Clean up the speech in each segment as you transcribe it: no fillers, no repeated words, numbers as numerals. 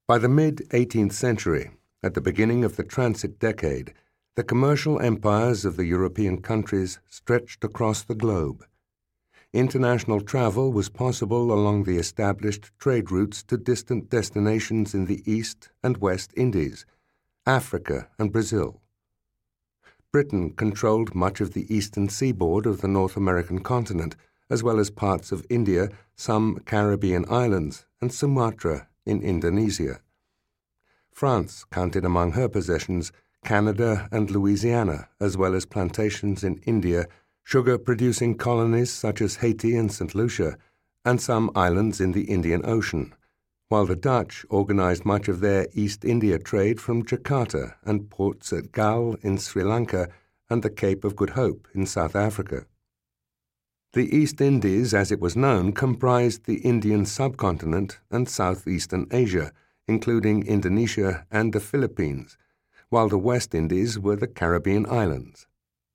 By the mid-18th century, at the beginning of the Transit decade, the commercial empires of the European countries stretched across the globe. International travel was possible along the established trade routes to distant destinations in the East and West Indies, Africa and Brazil. Britain controlled much of the eastern seaboard of the North American continent, as well as parts of India, some Caribbean islands, and Sumatra in Indonesia. France counted among her possessions Canada and Louisiana, as well as plantations in India, sugar-producing colonies such as Haiti and St. Lucia, and some islands in the Indian Ocean, while the Dutch organized much of their East India trade from Jakarta and ports at Galle in Sri Lanka and the Cape of Good Hope in South Africa. The East Indies, as it was known, comprised the Indian subcontinent and southeastern Asia, including Indonesia and the Philippines, while the West Indies were the Caribbean islands.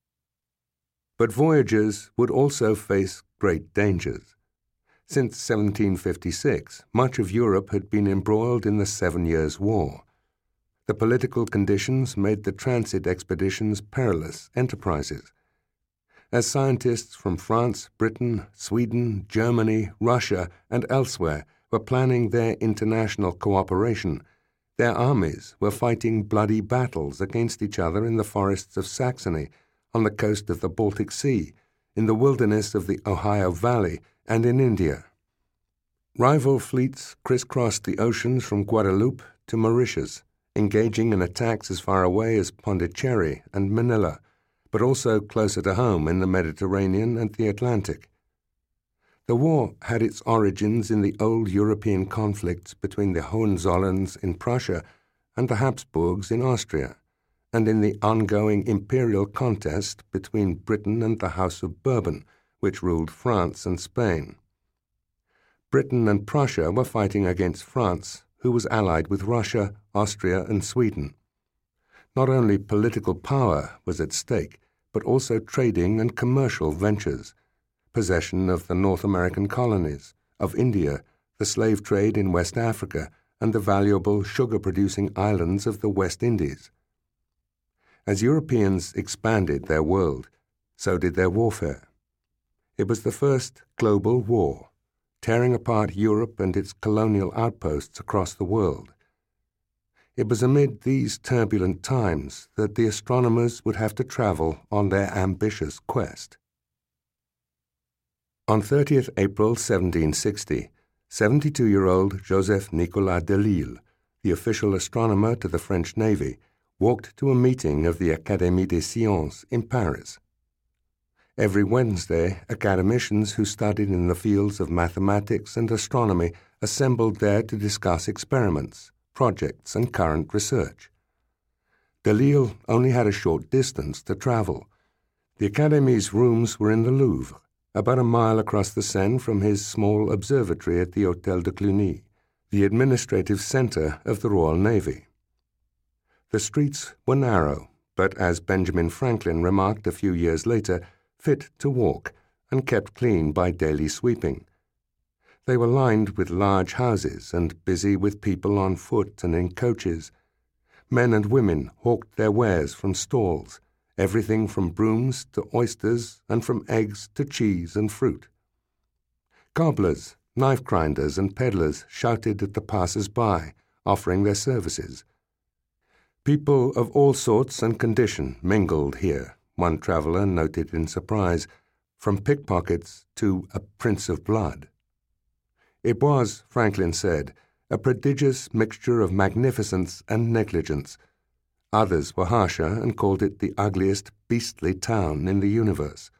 But voyagers would also face great dangers. Since 1756, much of Europe had been embroiled in the 7 Years' War. The political conditions made the transit expeditions perilous enterprises. As scientists from France, Britain, Sweden, Germany, Russia, and elsewhere were planning their international cooperation, their armies were fighting bloody battles against each other in the forests of Saxony, on the coast of the Baltic Sea, in the wilderness of the Ohio Valley, and in India. Rival fleets crisscrossed the oceans from Guadeloupe to Mauritius, engaging in attacks as far away as Pondicherry and Manila, but also closer to home in the Mediterranean and the Atlantic. The war had its origins in the old European conflicts between the Hohenzollerns in Prussia and the Habsburgs in Austria, and in the ongoing imperial contest between Britain and the House of Bourbon, which ruled France and Spain. Britain and Prussia were fighting against France, who was allied with Russia, Austria, and Sweden. Not only political power was at stake, but also trading and commercial ventures, possession of the North American colonies, of India, the slave trade in West Africa, and the valuable sugar-producing islands of the West Indies. As Europeans expanded their world, so did their warfare. It was the first global war, tearing apart Europe and its colonial outposts across the world. It was amid these turbulent times that the astronomers would have to travel on their ambitious quest. On 30th April 1760, 72-year-old Joseph Nicolas Delisle, the official astronomer to the French Navy, walked to a meeting of the Académie des Sciences in Paris. Every Wednesday, academicians who studied in the fields of mathematics and astronomy assembled there to discuss experiments, projects, and current research. Delisle only had a short distance to travel. The Académie's rooms were in the Louvre, about a mile across the Seine from his small observatory at the Hôtel de Cluny, the administrative centre of the Royal Navy. The streets were narrow, but as Benjamin Franklin remarked a few years later, fit to walk and kept clean by daily sweeping. They were lined with large houses and busy with people on foot and in coaches. Men and women hawked their wares from stalls, everything from brooms to oysters and from eggs to cheese and fruit. Cobblers, knife-grinders, and peddlers shouted at the passers-by, offering their services. People of all sorts and condition mingled here, one traveller noted in surprise, from pickpockets to a prince of blood. It was, Franklin said, a prodigious mixture of magnificence and negligence. Others were harsher and called it the ugliest, beastly town in the universe.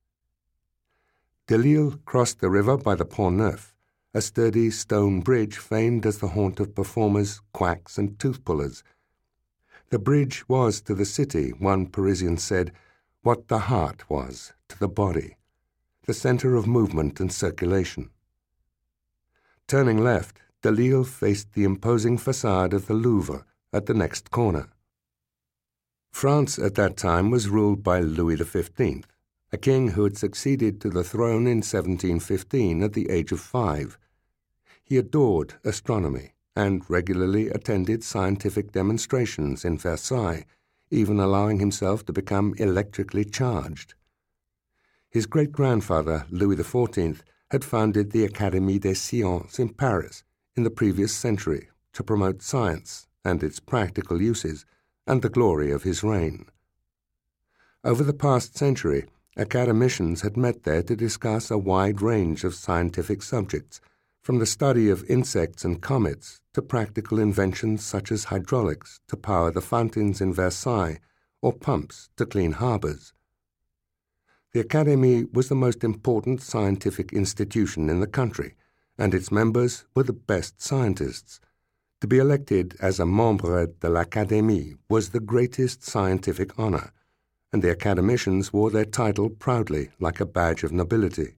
Delisle crossed the river by the Pont Neuf, a sturdy stone bridge famed as the haunt of performers, quacks, and tooth-pullers. The bridge was to the city, one Parisian said, what the heart was to the body, the centre of movement and circulation. Turning left, Delisle faced the imposing facade of the Louvre at the next corner. France at that time was ruled by Louis XV, a king who had succeeded to the throne in 1715 at the age of 5. He adored astronomy and regularly attended scientific demonstrations in Versailles, even allowing himself to become electrically charged. His great-grandfather, Louis XIV, had founded the Académie des Sciences in Paris in the previous century to promote science and its practical uses and the glory of his reign. Over the past century, academicians had met there to discuss a wide range of scientific subjects, from the study of insects and comets to practical inventions such as hydraulics to power the fountains in Versailles or pumps to clean harbors. The Académie was the most important scientific institution in the country, and its members were the best scientists. To be elected as a membre de l'Académie was the greatest scientific honor, and the academicians wore their title proudly like a badge of nobility.